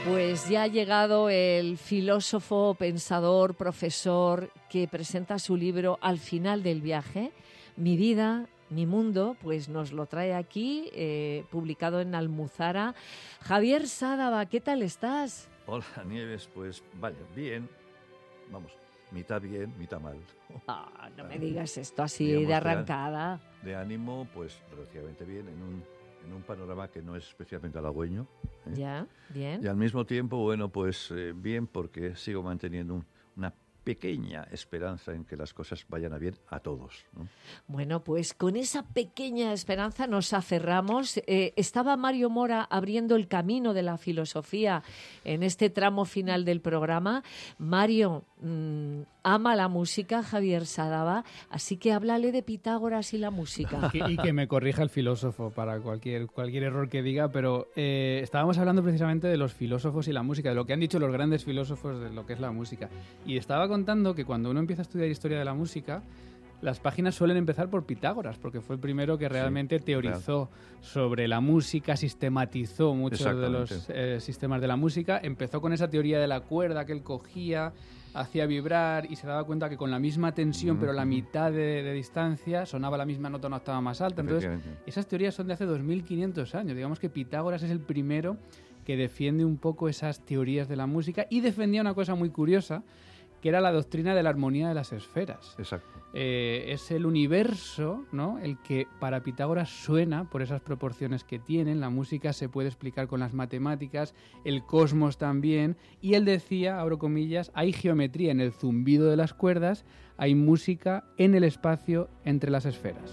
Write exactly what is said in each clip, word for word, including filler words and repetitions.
Pues ya ha llegado el filósofo, pensador, profesor que presenta su libro Al final del viaje, Mi vida, mi mundo, pues nos lo trae aquí, eh, publicado en Almuzara. Javier Sádava, ¿qué tal estás? Hola, Nieves, pues vaya, bien, vamos, mitad bien, mitad mal. Ah, no me digas esto así Digamos, de arrancada. De, de ánimo, pues relativamente bien, en un, en un panorama que no es especialmente halagüeño. ¿eh? Ya, bien. Y al mismo tiempo, bueno, pues eh, bien, porque sigo manteniendo un, una pequeña esperanza en que las cosas vayan a bien a todos, ¿no? Bueno, pues con esa pequeña esperanza nos aferramos. Eh, estaba Mario Mora abriendo el camino de la filosofía en este tramo final del programa. Mario, mmm, ama la música, Javier Sádava, así que háblale de Pitágoras y la música. Y, y que me corrija el filósofo para cualquier, cualquier error que diga, pero eh, estábamos hablando precisamente de los filósofos y la música, de lo que han dicho los grandes filósofos de lo que es la música. Y estaba contando que cuando uno empieza a estudiar historia de la música, las páginas suelen empezar por Pitágoras, porque fue el primero que realmente sí, teorizó claro. sobre la música, sistematizó muchos de los eh, sistemas de la música, empezó con esa teoría de la cuerda que él cogía, hacía vibrar y se daba cuenta que con la misma tensión, mm-hmm. pero la mitad de, de distancia, sonaba la misma nota una octava más alta. Entonces, esas teorías son de hace dos mil quinientos años. Digamos que Pitágoras es el primero que defiende un poco esas teorías de la música y defendía una cosa muy curiosa, que era la doctrina de la armonía de las esferas. Exacto. Eh, es el universo, ¿no?, el que para Pitágoras suena por esas proporciones que tienen. La música se puede explicar con las matemáticas, el cosmos también. Y él decía, abro comillas, hay geometría en el zumbido de las cuerdas, hay música en el espacio entre las esferas.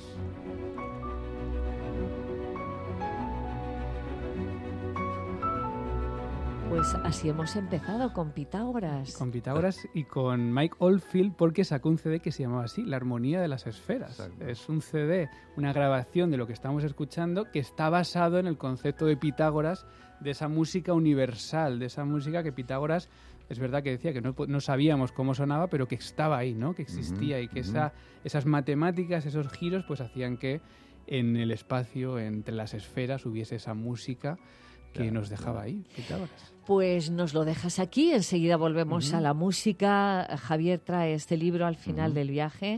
Pues así hemos empezado con Pitágoras. Con Pitágoras y con Mike Oldfield, porque sacó un C D que se llamaba así, La armonía de las esferas. Exacto. Es un C D, una grabación de lo que estamos escuchando, que está basado en el concepto de Pitágoras, de esa música universal, de esa música que Pitágoras, es verdad que decía que no, no sabíamos cómo sonaba, pero que estaba ahí, ¿no?, que existía, uh-huh, y que uh-huh. esa, esas matemáticas, esos giros, pues hacían que en el espacio, entre las esferas, hubiese esa música que claro, nos dejaba claro. ahí, Pitágoras. Pues nos lo dejas aquí, enseguida volvemos uh-huh. a la música. Javier trae este libro Al final uh-huh. del viaje.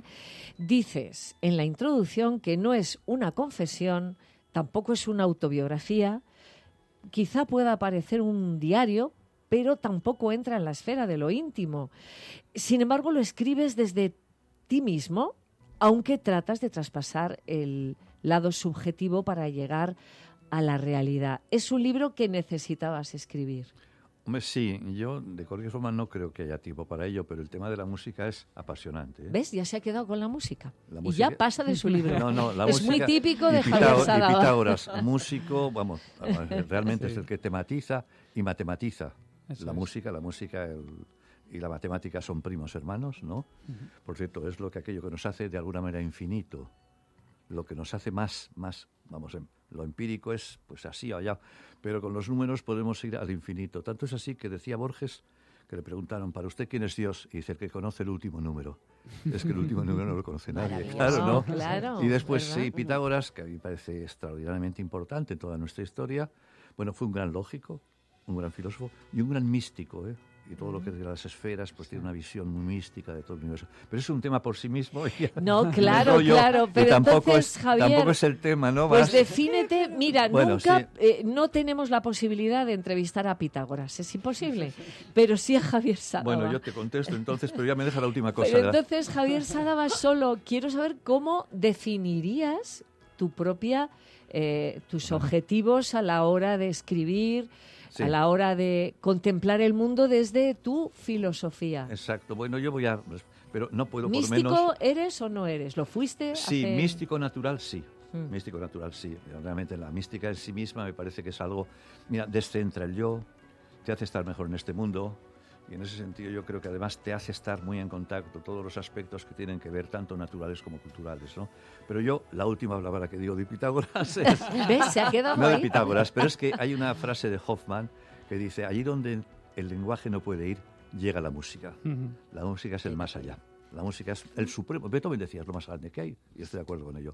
Dices en la introducción que no es una confesión, tampoco es una autobiografía, quizá pueda parecer un diario, pero tampoco entra en la esfera de lo íntimo. Sin embargo, lo escribes desde ti mismo, aunque tratas de traspasar el lado subjetivo para llegar a la realidad. Es un libro que necesitabas escribir. Hombre, sí, yo de cualquier forma no creo que haya tiempo para ello, pero el tema de la música es apasionante, ¿eh? ¿Ves? Ya se ha quedado con la música. La y música... ya pasa de su libro. No, no, la es música... muy típico de Pitá... Javier Sádava. Y Pitágoras, músico, vamos, realmente sí. es el que tematiza y matematiza. Eso la es. música, la música el... y la matemática son primos hermanos, ¿no? Uh-huh. Por cierto, es lo que aquello que nos hace de alguna manera infinito, lo que nos hace más, más, vamos, lo empírico es pues así o allá, pero con los números podemos ir al infinito. Tanto es así que decía Borges, que le preguntaron, ¿para usted quién es Dios? Y dice, el que conoce el último número. Es que el último número no lo conoce nadie, claro, ¿no? Claro, y después, ¿verdad? sí, Pitágoras, que a mí me parece extraordinariamente importante en toda nuestra historia, bueno, fue un gran lógico, un gran filósofo y un gran místico, ¿eh? Y todo lo que es de las esferas, pues tiene una visión muy mística de todo el universo. Pero es un tema por sí mismo. Y no, claro, claro. Pero tampoco entonces, es, Javier, tampoco es el tema, ¿no? Pues Vas... defínete. Mira, bueno, nunca, sí. eh, no tenemos la posibilidad de entrevistar a Pitágoras. Es imposible. Pero sí a Javier Sádava. Bueno, yo te contesto entonces, pero ya me deja la última cosa. Pero entonces, Javier Sádava, solo quiero saber cómo definirías tu propia, eh, tus objetivos a la hora de escribir... Sí. A la hora de contemplar el mundo desde tu filosofía. Exacto. Bueno, yo voy a... Pero no puedo por ¿Místico menos... eres o no eres? ¿Lo fuiste? Sí, hace... místico natural, sí. Hmm. Místico natural, sí. Realmente la mística en sí misma me parece que es algo... Mira, descentra el yo, te hace estar mejor en este mundo... Y en ese sentido yo creo que además te hace estar muy en contacto todos los aspectos que tienen que ver tanto naturales como culturales, ¿no? Pero yo, la última palabra que digo de Pitágoras es... ¿Ves? Se ha quedado no ahí. de Pitágoras, pero es que hay una frase de Hoffman que dice, allí donde el lenguaje no puede ir, llega la música. Uh-huh. La música es el más allá. La música es el supremo. Beethoven decía, es lo más grande que hay, y estoy de acuerdo con ello.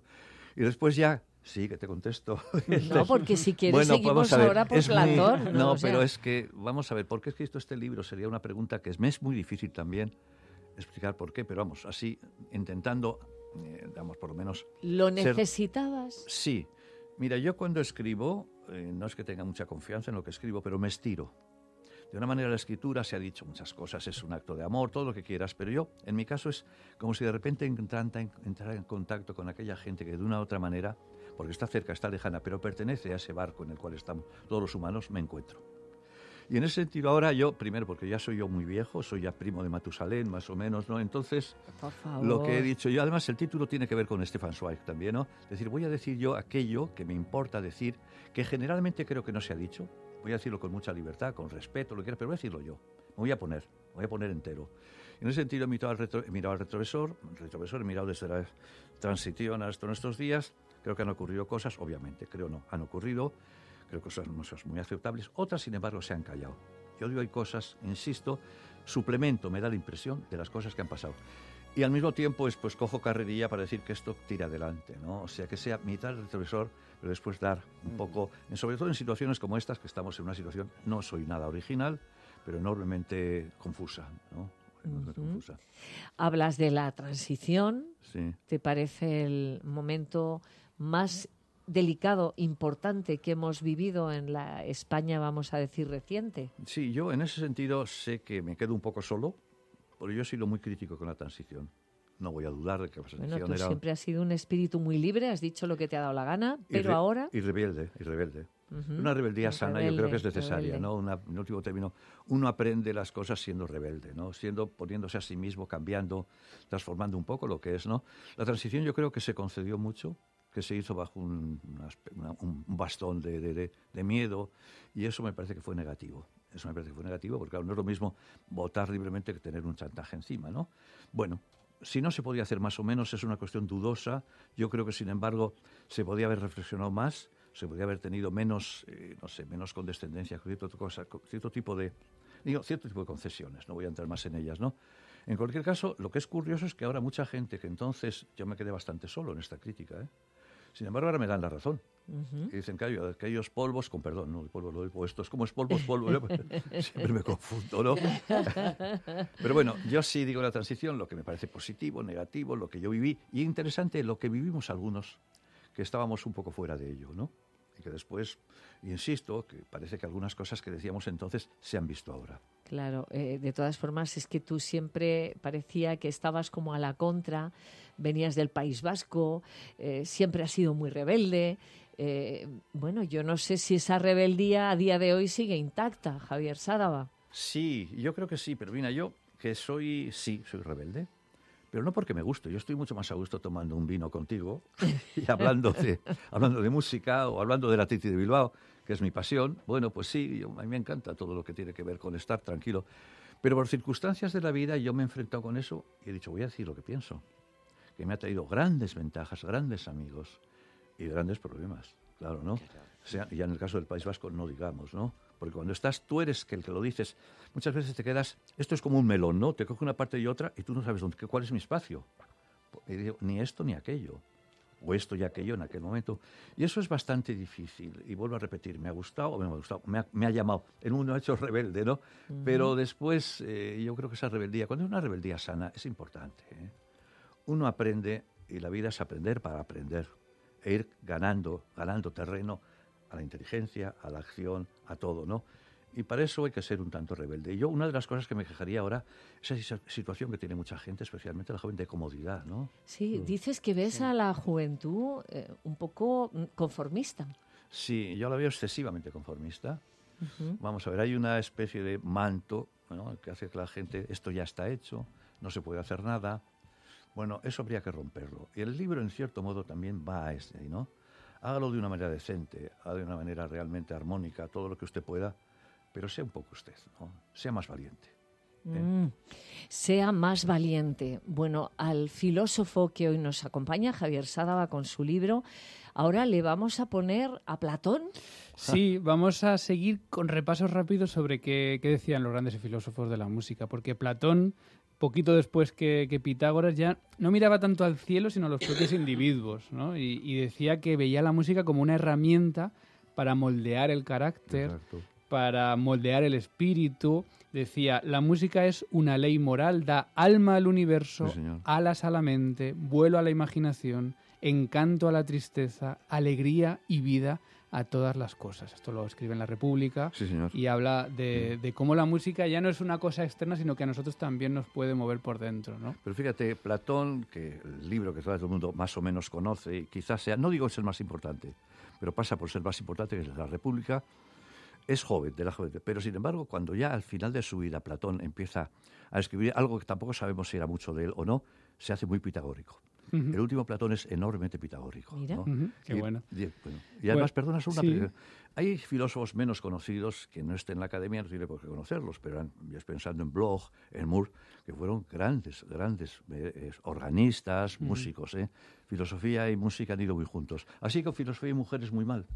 Y después ya, sí, que te contesto. No, porque si quieres bueno, seguimos ahora por Platón. Muy, no, no, o sea. pero es que, vamos a ver, ¿por qué he escrito este libro? Sería una pregunta que es, me es muy difícil también explicar por qué, pero vamos, así, intentando, eh, digamos, por lo menos... ¿Lo ser... necesitabas? Sí. Mira, yo cuando escribo, eh, no es que tenga mucha confianza en lo que escribo, pero me estiro. De una manera la escritura se ha dicho muchas cosas, es un acto de amor, todo lo que quieras, pero yo, en mi caso, es como si de repente entrara en, entrara en contacto con aquella gente que de una u otra manera, porque está cerca, está lejana, pero pertenece a ese barco en el cual estamos todos los humanos, me encuentro. Y en ese sentido ahora yo, primero porque ya soy yo muy viejo, soy ya primo de Matusalén, más o menos, ¿no? Entonces, por favor, lo que he dicho yo, además el título tiene que ver con Stefan Zweig también, ¿no? Es decir, voy a decir yo aquello que me importa decir, que generalmente creo que no se ha dicho. Voy a decirlo con mucha libertad, con respeto, lo que quieras, pero voy a decirlo yo. Me voy a poner, me voy a poner entero. En ese sentido he mirado al, retro, he mirado al retrovisor, el retrovisor he mirado desde la transición hasta nuestros días. Creo que han ocurrido cosas, obviamente, creo no, han ocurrido, creo que cosas, cosas muy aceptables. Otras, sin embargo, se han callado. Yo digo, hay cosas, insisto, suplemento, me da la impresión de las cosas que han pasado. Y al mismo tiempo, es, pues cojo carrerilla para decir que esto tira adelante, ¿no? O sea, que sea mitad del retrovisor, pero después dar un poco, sobre todo en situaciones como estas, que estamos en una situación, no soy nada original, pero enormemente confusa, ¿no? Enormemente uh-huh. confusa. Hablas de la transición, sí. ¿Te parece el momento más delicado, importante que hemos vivido en la España, vamos a decir, reciente? Sí, yo en ese sentido sé que me quedo un poco solo, porque yo he sido muy crítico con la transición. No voy a dudar de que la transición bueno, tú era... siempre has sido un espíritu muy libre, has dicho lo que te ha dado la gana, pero re- ahora... Y rebelde, y rebelde. Uh-huh. Una rebeldía Y sana rebelde, yo creo que es necesaria, rebelde. ¿no? Una, en último término, uno aprende las cosas siendo rebelde, ¿no? Siendo, poniéndose a sí mismo, cambiando, transformando un poco lo que es, ¿no? La transición yo creo que se concedió mucho, que se hizo bajo un, una, un bastón de, de, de, de miedo, y eso me parece que fue negativo. Eso me parece que fue negativo, porque claro, no es lo mismo votar libremente que tener un chantaje encima, ¿no? Bueno, si no se podía hacer más o menos, es una cuestión dudosa. Yo creo que, sin embargo, se podía haber reflexionado más, se podía haber tenido menos, eh, no sé, menos condescendencia, cierto, cosa, cierto tipo de, digo, cierto tipo de concesiones. No voy a entrar más en ellas, ¿no? En cualquier caso, lo que es curioso es que ahora mucha gente que entonces, yo me quedé bastante solo en esta crítica, ¿eh? Sin embargo, ahora me dan la razón. Uh-huh. Y dicen que hay aquellos polvos, con perdón, no, el polvo lo digo, esto es como es polvo, es polvo, siempre me confundo, ¿no? Pero bueno, yo sí digo la transición, lo que me parece positivo, negativo, lo que yo viví, y interesante lo que vivimos algunos, que estábamos un poco fuera de ello, ¿no? Y que después, insisto, que parece que algunas cosas que decíamos entonces se han visto ahora. Claro, eh, de todas formas es que tú siempre parecía que estabas como a la contra, venías del País Vasco, eh, siempre has sido muy rebelde. Eh, bueno, yo no sé si esa rebeldía a día de hoy sigue intacta, Javier Sádava. Sí, yo creo que sí, pero mira, yo que soy, sí, soy rebelde, pero no porque me guste. Yo estoy mucho más a gusto tomando un vino contigo y hablando de, hablando de música o hablando de la Titi de Bilbao, que es mi pasión. Bueno, pues sí, yo, a mí me encanta todo lo que tiene que ver con estar tranquilo. Pero por circunstancias de la vida yo me he enfrentado con eso y he dicho, voy a decir lo que pienso, que me ha traído grandes ventajas, grandes amigos y grandes problemas, claro, ¿no? O sea, ya en el caso del País Vasco no digamos, ¿no? Porque cuando estás, tú eres que el que lo dices, muchas veces te quedas, esto es como un melón, ¿no? Te coge una parte y otra y tú no sabes dónde, cuál es mi espacio. Y digo, ni esto ni aquello, o esto y aquello en aquel momento. Y eso es bastante difícil. Y vuelvo a repetir, me ha gustado o me ha gustado, me ha, me ha llamado. En uno ha hecho rebelde, ¿no? Uh-huh. Pero después eh, yo creo que esa rebeldía, cuando es una rebeldía sana, es importante, ¿eh? Uno aprende, y la vida es aprender para aprender, e ir ganando, ganando terreno a la inteligencia, a la acción, a todo, ¿no? Y para eso hay que ser un tanto rebelde. Y yo, una de las cosas que me quejaría ahora es esa situación que tiene mucha gente, especialmente la joven, de comodidad, ¿no? Sí, mm. dices que ves sí. a la juventud eh, un poco conformista. Sí, yo la veo excesivamente conformista. Uh-huh. Vamos a ver, hay una especie de manto, ¿no?, que hace que la gente, esto ya está hecho, no se puede hacer nada. Bueno, eso habría que romperlo. Y el libro, en cierto modo, también va a ese, ¿no? Hágalo de una manera decente, hágalo de una manera realmente armónica, todo lo que usted pueda, pero sea un poco usted, ¿no? Sea más valiente. ¿eh? Mm. Sea más valiente. Bueno, al filósofo que hoy nos acompaña, Javier Sadaba, con su libro, ahora le vamos a poner a Platón. Sí, vamos a seguir con repasos rápidos sobre qué, qué decían los grandes filósofos de la música, porque Platón, poquito después que, que Pitágoras, ya no miraba tanto al cielo, sino a los propios individuos, ¿no? Y, y decía que veía la música como una herramienta para moldear el carácter, Exacto. para moldear el espíritu. Decía, la música es una ley moral, da alma al universo, Sí, señor. alas a la mente, vuelo a la imaginación, encanto a la tristeza, alegría y vida a todas las cosas. Esto lo escribe en La República Sí, señor. y habla de, de cómo la música ya no es una cosa externa, sino que a nosotros también nos puede mover por dentro, ¿no? Pero fíjate, Platón, que el libro que todo el mundo más o menos conoce, y quizás sea, no digo es el más importante, pero pasa por ser más importante, que es La República, es joven, de la juventud. Pero sin embargo, cuando ya al final de su vida Platón empieza a escribir algo que tampoco sabemos si era mucho de él o no, se hace muy pitagórico. Uh-huh. El último Platón es enormemente pitagórico. Mira. ¿no? Uh-huh. Qué y, bueno. Y, bueno, y además, Bueno, perdona, solo una sí. pregunta. Hay filósofos menos conocidos que no estén en la academia, no tiene por qué conocerlos, pero eran, yo estoy pensando en Bloch, en Moore, que fueron grandes, grandes eh, eh, organistas, uh-huh. músicos. ¿eh? Filosofía y música han ido muy juntos. Así que filosofía y mujeres muy mal.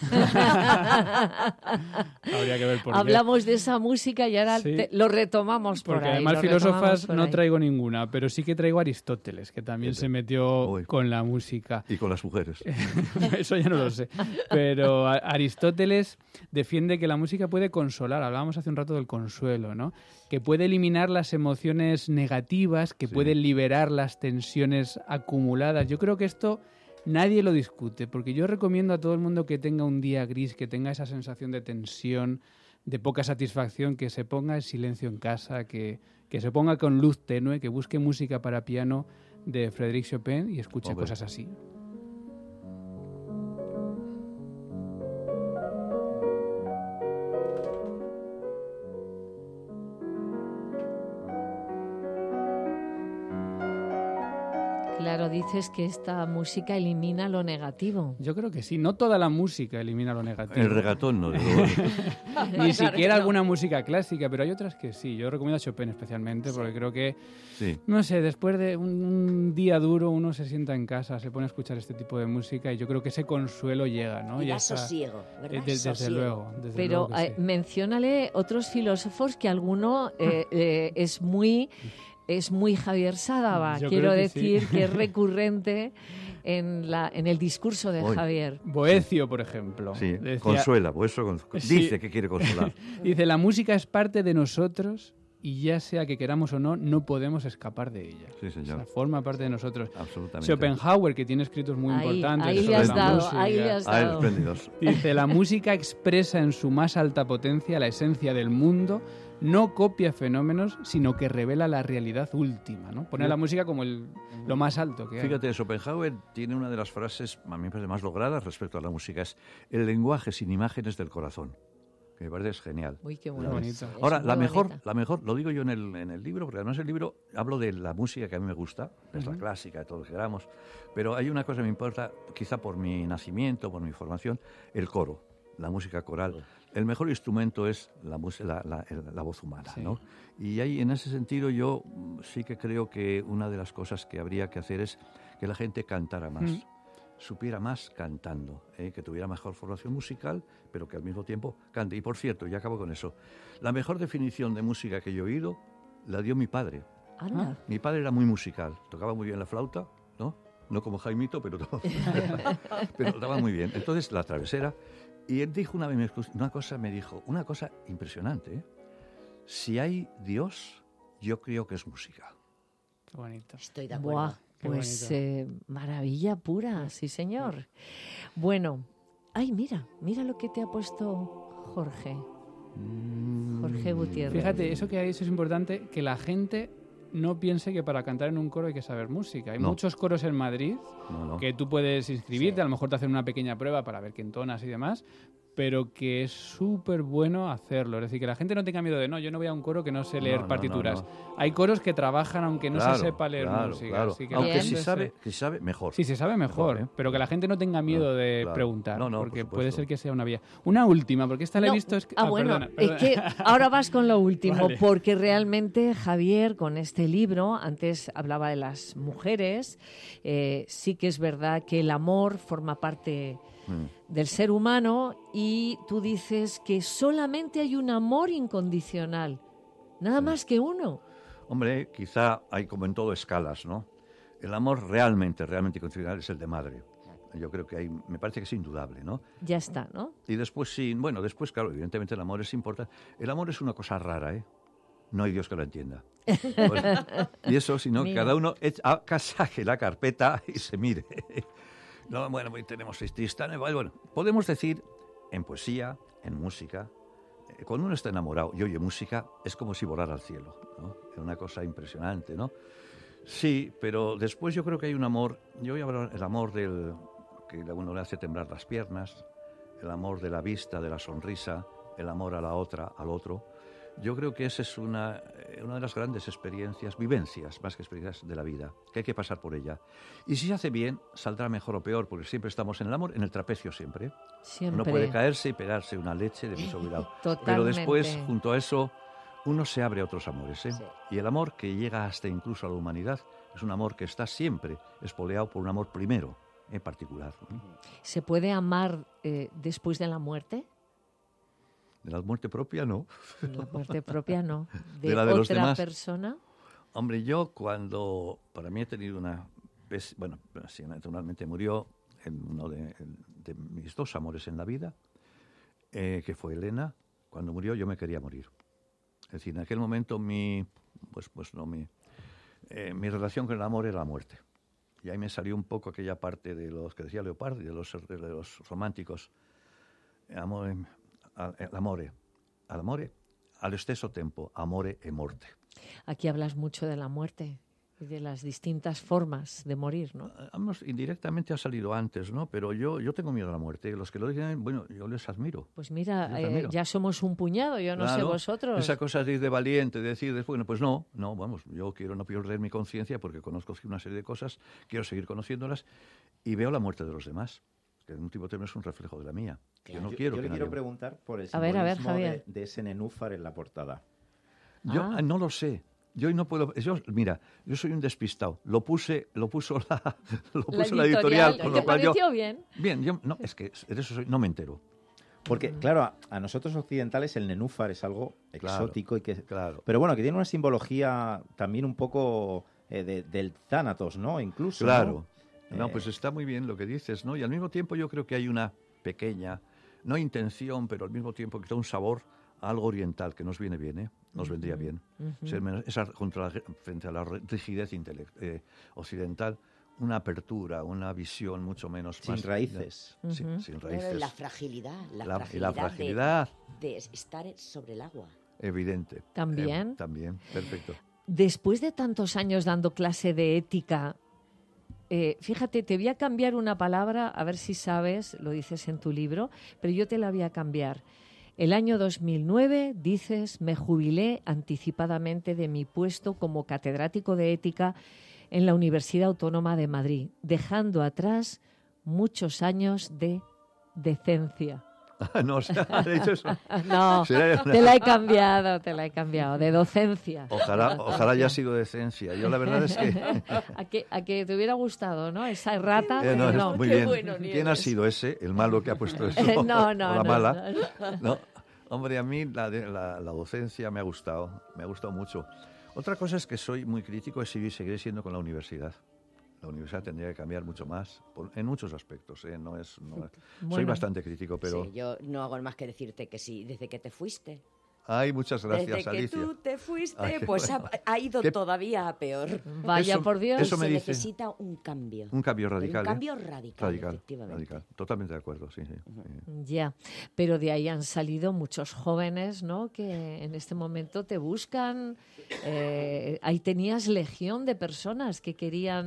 Habría que ver por qué. Hablamos de esa música y ahora Sí. te- lo retomamos por Porque ahí. además lo filósofas retomamos por no ahí. traigo ninguna, pero sí que traigo a Aristóteles, que también Fíjate. se metió Uy. con la música. Y con las mujeres. Eso ya no lo sé. Pero a- Aristóteles defiende que la música puede consolar. Hablábamos hace un rato del consuelo, ¿no? Que puede eliminar las emociones negativas, que Sí. puede liberar las tensiones acumuladas. Yo creo que esto nadie lo discute, porque yo recomiendo a todo el mundo que tenga un día gris, que tenga esa sensación de tensión, de poca satisfacción, que se ponga el silencio en casa, que, que se ponga con luz tenue, que busque música para piano de Frédéric Chopin y escuche Hombre. cosas así. Claro, dices que esta música elimina lo negativo. Yo creo que sí. No toda la música elimina lo negativo. El regatón no. desde luego. Ni Claro siquiera que no. alguna música clásica, pero hay otras que sí. Yo recomiendo a Chopin especialmente porque creo que, Sí. no sé, después de un, un día duro uno se sienta en casa, se pone a escuchar este tipo de música y yo creo que ese consuelo llega, ¿no? Y da esa- sosiego, eh, ¿verdad? de- desde Sosiego. luego. Desde Pero luego que eh, sí. menciónale otros filósofos que alguno eh, eh, es muy es muy Javier Sadaba. Yo Quiero creo que sí. decir que es recurrente en la en el discurso de Uy. Javier. Boecio, por ejemplo. Sí, decía- consuela, pues eso con- Sí. dice que quiere consolar. Dice, la música es parte de nosotros y ya sea que queramos o no, no podemos escapar de ella. Sí, O sea, señor. forma parte de nosotros. Absolutamente. Schopenhauer, que tiene escritos muy Ahí, importantes ahí le sobre has la dado, música. ahí le has Ah, dado. espléndidos. Dice, la música expresa en su más alta potencia la esencia del mundo, no copia fenómenos, sino que revela la realidad última, ¿no? Pone la música como el, lo más alto que hay. Fíjate, Schopenhauer tiene una de las frases, a mí me parece más logradas respecto a la música, es el lenguaje sin imágenes del corazón, que me parece es genial. Uy, qué Muy bueno. bonito. Es Ahora, muy la mejor, bonita. la mejor, lo digo yo en el, en el libro, porque además el libro hablo de la música que a mí me gusta, es la clásica, todo lo que queramos, pero hay una cosa que me importa, quizá por mi nacimiento, por mi formación, el coro, la música coral. El mejor instrumento es la, mus- la, la- el- la voz humana, Sí. ¿no? Y ahí, en ese sentido, yo mm, sí que creo que una de las cosas que habría que hacer es que la gente cantara más, Mm. supiera más cantando, ¿eh? que tuviera mejor formación musical, pero que al mismo tiempo cante. Y por cierto, ya acabo con eso, la mejor definición de música que yo he oído la dio mi padre. Anda. Mi padre era muy musical, tocaba muy bien la flauta, ¿no? No como Jaimito, pero, to- pero tocaba muy bien. Entonces, la travesera. Y él dijo una, vez, una cosa, me dijo, una cosa impresionante, ¿eh? Si hay Dios, yo creo que es música. Qué bonito. Estoy de acuerdo. Buah, Qué pues bonito. eh, maravilla pura, sí señor. Bueno, ay, mira, mira lo que te ha puesto Jorge. Jorge Gutiérrez. Fíjate, eso que hay eso es importante, que la gente no piense que para cantar en un coro hay que saber música. Hay No. muchos coros en Madrid No, no. que tú puedes inscribirte, a lo mejor te hacen una pequeña prueba para ver qué entonas y demás, pero que es súper bueno hacerlo. Es decir, que la gente no tenga miedo de, no, yo no voy a un coro que no sé leer no, no, partituras. No, no. Hay coros que trabajan aunque no claro, se sepa leer claro, música. Claro. Así que Aunque si se... sabe, si sabe, mejor. Sí, se sabe mejor, mejor ¿eh? Pero que la gente no tenga miedo no, de claro. preguntar, no, no, porque por puede ser que sea una vía. Una última, porque esta la no. he visto... Es que... Ah, ah, bueno, perdona, perdona. es que ahora vas con lo último, Vale. porque realmente Javier, con este libro, antes hablaba de las mujeres, eh, sí que es verdad que el amor forma parte mm. del ser humano y tú dices que solamente hay un amor incondicional, nada sí. más que uno. Hombre, quizá hay como en todo escalas, ¿no? El amor realmente, realmente incondicional es el de madre. Yo creo que hay, me parece que es indudable, ¿no? Ya está, ¿no? Y después sí, bueno, después, claro, evidentemente el amor es importante. El amor es una cosa rara, ¿eh? No hay Dios que lo entienda. Bueno, y eso, sino que cada uno echa, saque la carpeta y se mire. No, bueno, tenemos este, bueno, podemos decir en poesía, en música, eh, cuando uno está enamorado y oye música, es como si volara al cielo, ¿no? Es una cosa impresionante, ¿no? Sí, pero después yo creo que hay un amor, yo voy a hablar del amor del que a uno le hace temblar las piernas, el amor de la vista, de la sonrisa, el amor a la otra, al otro. Yo creo que esa es una, una de las grandes experiencias, vivencias, más que experiencias de la vida, que hay que pasar por ella. Y si se hace bien, saldrá mejor o peor, porque siempre estamos en el amor, en el trapecio siempre. Siempre. Uno puede caerse y pegarse una leche de mucho cuidado. Totalmente. Pero después, junto a eso, uno se abre a otros amores, ¿eh? Sí. Y el amor que llega hasta incluso a la humanidad es un amor que está siempre espoleado por un amor primero, en particular, ¿no? ¿Se puede amar eh, después de la muerte? De la muerte propia, no. De la muerte propia, no. ¿De, de la de otra los demás persona? Hombre, yo cuando... Para mí he tenido una... Bueno, sí, naturalmente murió en uno de, de mis dos amores en la vida, eh, que fue Elena. Cuando murió yo me quería morir. Es decir, en aquel momento mi... Pues, pues no, mi... Eh, mi relación con el amor era la muerte. Y ahí me salió un poco aquella parte de los que decía Leopardi, de los, de los románticos. Amore, l'amore, all'amore, allo stesso tempo, amore e morte. Aquí hablas mucho de la muerte y de las distintas formas de morir, ¿no? Vamos, indirectamente ha salido antes, ¿no? Pero yo, yo tengo miedo a la muerte. Los que lo digan, bueno, yo les admiro. Pues mira, les admiro. Eh, ya somos un puñado, yo no claro, sé vosotros. Esa cosa de, de valiente, de decir, de, bueno, pues no, no, vamos, yo quiero no perder mi conciencia porque conozco una serie de cosas, quiero seguir conociéndolas y veo la muerte de los demás, que en último término es un reflejo de la mía. Yo no yo, quiero yo que le quiero nadie... preguntar por el a ver, a ver, simbolismo Javier. de, de ese nenúfar en la portada. Yo Ah. no lo sé. Yo no puedo. Yo, mira, yo soy un despistado. Lo puse, lo puso la, lo puso la editorial. ¿Te Con lo cual yo, pareció bien? bien, yo no, es que de eso soy, no me entero. Porque, claro, a, a nosotros occidentales el nenúfar es algo Claro, exótico y que, claro. pero bueno, que tiene una simbología también un poco eh, de, del Thanatos, ¿no? Incluso. Claro. ¿no? No, Eh, pues está muy bien lo que dices, ¿no? Y al mismo tiempo yo creo que hay una pequeña, no intención, pero al mismo tiempo que da un sabor a algo oriental que nos viene bien, ¿eh? Nos vendría bien. Ujú. Ser menos- esa, contra la- frente a la rigidez intele- eh, occidental, una apertura, una visión mucho menos... Sin más- raíces. Sí, Ujú. sin Pero raíces. la fragilidad, la, La- y fragilidad, la fragilidad. De, de estar sobre el agua. Evidente. También. Eh, también, perfecto. Después de tantos años dando clase de ética, eh, fíjate, te voy a cambiar una palabra, a ver si sabes, lo dices en tu libro, pero yo te la voy a cambiar. El año dos mil nueve, dices, me jubilé anticipadamente de mi puesto como catedrático de ética en la Universidad Autónoma de Madrid, dejando atrás muchos años de decencia. no, o sea, de hecho eso. No, Será- te la he cambiado, te la he cambiado, de docencia. Ojalá, ojalá haya sido decencia. Yo la verdad es que... A que, a que te hubiera gustado, ¿no? Esa rata. Eh, no, es no. muy qué bien. bueno, ¿Quién Nieves. ha sido ese, el malo que ha puesto eso? No, no, o la no, mala. no, no. No, hombre, a mí la, de- la, la docencia me ha gustado, me ha gustado mucho. Otra cosa es que soy muy crítico y seguir- seguiré siendo con la universidad. La universidad tendría que cambiar mucho más, por- en muchos aspectos. ¿eh? No es, no es- Soy Bueno. bastante crítico, pero... Sí, yo no hago más que decirte que sí, desde que te fuiste. Ay, muchas gracias, desde que Alicia. tú te fuiste, Ay, qué pues bueno. ha, ha ido Qué- todavía a peor. Vaya Eso- por Dios. eso Y me se dice- necesita un cambio. Un cambio Pero radical. Un ¿eh? cambio radical, Radical, efectivamente. radical. Totalmente de acuerdo, sí, sí. sí. Ya, pero de ahí han salido muchos jóvenes, ¿no? Que en este momento te buscan. Eh, ahí tenías legión de personas que querían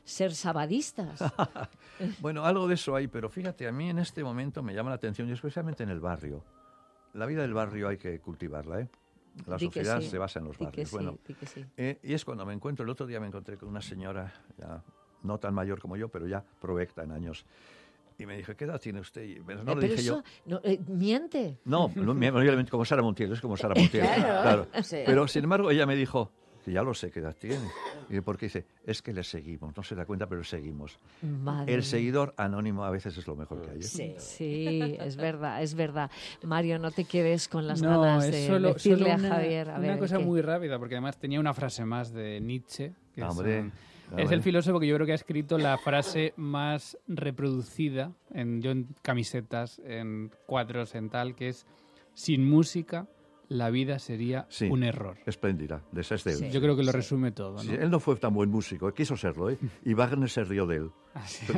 ser sabadistas. Bueno, algo de eso hay, pero fíjate, a mí en este momento me llama la atención, y especialmente en el barrio. La vida del barrio hay que cultivarla, ¿eh? La Di que sociedad sí, se basa en los di que barrios. sí, Bueno, di que sí. eh, y es cuando me encuentro, el otro día me encontré con una señora, ya no tan mayor como yo, pero ya provecta en años. Y me dije, ¿qué edad tiene usted? Y, pero no Eh, le pero dije eso, yo. no, eh, miente. No, no, mi- obviamente como Sara Montiel, es como Sara Montiel. Claro, sí. Pero sin embargo ella me dijo, que ya lo sé qué edad tiene. Y ¿por qué? Dice, es que le seguimos. No se da cuenta, pero le seguimos. Madre El mía. seguidor anónimo a veces es lo mejor que hay, ¿eh? Sí. Sí, es verdad, es verdad. Mario, no te quedes con las No, ganas es de solo, decirle solo a una, Javier. A una ver, cosa ¿qué? muy rápida, porque además tenía una frase más de Nietzsche. Que es, Hombre, um, hombre. es el filósofo que yo creo que ha escrito la frase más reproducida en, yo en camisetas, en cuadros, en tal, que es: sin música la vida sería Sí. un error. Espléndida, de esa es de él. Sí. Yo creo que lo resume todo, ¿no? Sí, él no fue tan buen músico, quiso serlo, ¿eh? Y Wagner se rió de él. Así.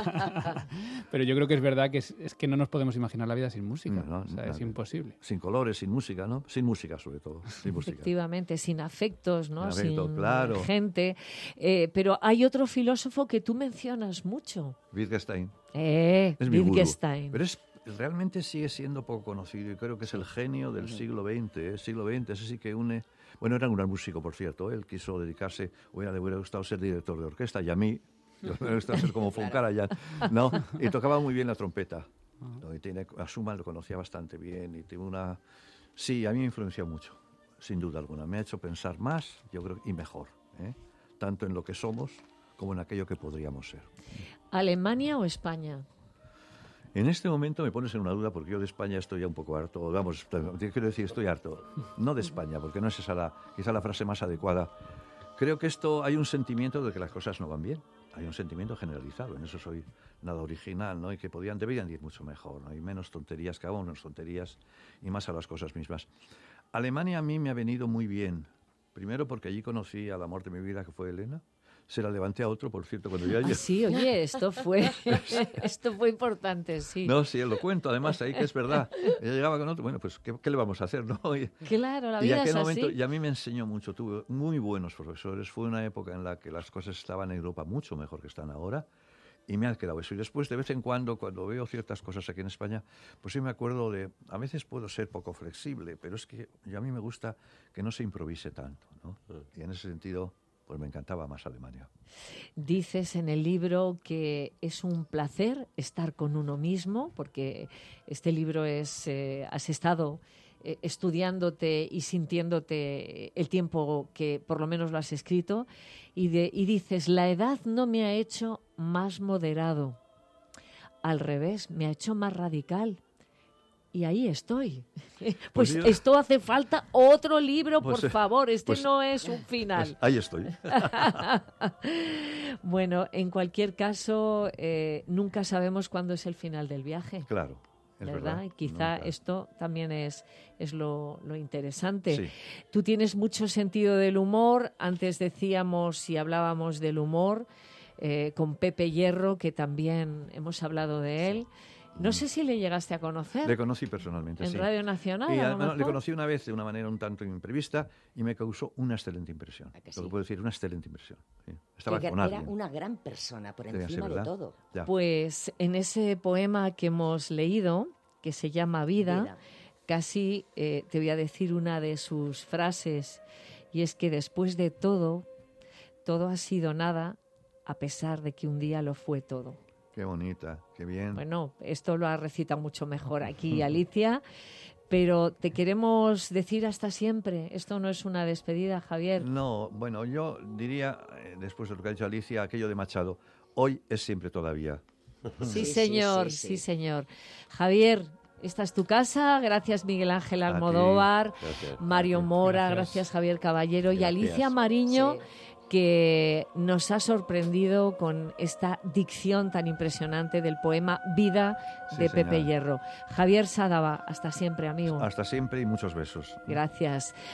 Pero yo creo que es verdad que es, es que no nos podemos imaginar la vida sin música. No, no, o sea, es nada. imposible. Sin colores, sin música, ¿no? Sin música, sobre todo. Sin música. Efectivamente, sin afectos, ¿no? Sin afecto, sin claro. gente. Eh, pero hay otro filósofo que tú mencionas mucho. Wittgenstein. Eh, Es mi gurú. Wittgenstein. Pero es, realmente sigue siendo poco conocido y creo que es el genio del siglo veinte. ¿eh? Siglo veinte, ese sí que une. Bueno, era un gran músico, por cierto. Él quiso dedicarse, hubiera, le hubiera gustado ser director de orquesta, y a mí me hubiera gustado ser como Von Karajan, ¿no? Y tocaba muy bien la trompeta. ¿no? Y tiene, a Schumann lo conocía bastante bien y tiene una. Sí, a mí me influenció mucho, sin duda alguna. Me ha hecho pensar más, yo creo, y mejor, ¿eh? Tanto en lo que somos como en aquello que podríamos ser. ¿Alemania o España? En este momento me pones en una duda porque yo de España estoy ya un poco harto. Vamos, quiero decir, estoy harto. No de España, porque no es esa la, quizá la frase más adecuada. Creo que esto hay un sentimiento de que las cosas no van bien. Hay un sentimiento generalizado, en eso soy nada original, ¿no? Y que podían, deberían ir mucho mejor, ¿no? Hay menos tonterías, que hagamos menos tonterías y más a las cosas mismas. Alemania a mí me ha venido muy bien. Primero porque allí conocí al amor de mi vida, que fue Elena. Se la levanté a otro, por cierto, cuando yo... Ah, sí, oye, esto fue, esto fue importante, sí. No, sí, lo cuento, además, ahí que es verdad. Ella llegaba con otro, bueno, pues, ¿qué, qué le vamos a hacer, no? Y, Claro, la y vida aquel es momento, así. y a mí me enseñó mucho, tuve muy buenos profesores, fue una época en la que las cosas estaban en Europa mucho mejor que están ahora, y me ha quedado eso. Y después, de vez en cuando, cuando veo ciertas cosas aquí en España, pues sí me acuerdo de, a veces puedo ser poco flexible, pero es que yo, a mí me gusta que no se improvise tanto, ¿no? Y en ese sentido, pues me encantaba más Alemania. Dices en el libro que es un placer estar con uno mismo, porque este libro es, eh, has estado eh, estudiándote y sintiéndote el tiempo que por lo menos lo has escrito, y, de, y dices, la edad no me ha hecho más moderado, al revés, me ha hecho más radical. Y ahí estoy. Pues, Pues yo- esto hace falta otro libro, Pues, por eh, favor. Este pues- no es un final. Pues ahí estoy. Bueno, en cualquier caso, eh, nunca sabemos cuándo es el final del viaje, Claro, es ¿verdad? verdad. Y quizá Nunca. esto también es, es lo, lo interesante. Sí. Tú tienes mucho sentido del humor. Antes decíamos y hablábamos del humor eh, con Pepe Hierro, que también hemos hablado de él. No sé si le llegaste a conocer Le conocí personalmente, en sí. Radio Nacional. Y, a lo además, le mejor. conocí una vez de una manera un tanto imprevista y me causó una excelente impresión. ¿A que Lo sí? que puedo decir, una excelente impresión. sí. Estaba Que con era alguien. una gran persona por Debe ser, encima de ¿verdad? todo. Ya. Pues en ese poema que hemos leído, que se llama Vida, Vida. casi eh, te voy a decir una de sus frases, y es que después de todo, todo ha sido nada, a pesar de que un día lo fue todo. Qué bonita, qué bien. Bueno, esto lo ha recitado mucho mejor aquí Alicia, pero te queremos decir hasta siempre. Esto no es una despedida, Javier. No, bueno, yo diría, eh, después de lo que ha dicho Alicia, aquello de Machado, hoy es siempre todavía. Sí, Sí, sí, señor, sí, sí, sí. señor. Javier, esta es tu casa. Gracias, Miguel Ángel A ti. Almodóvar, Gracias. Mario Mora, Gracias. gracias, Javier Caballero y Gracias. Alicia Mariño, Sí. que nos ha sorprendido con esta dicción tan impresionante del poema Vida Sí, de Pepe señora. Hierro. Javier Sádava, hasta siempre, amigo. Hasta siempre y muchos besos. Gracias.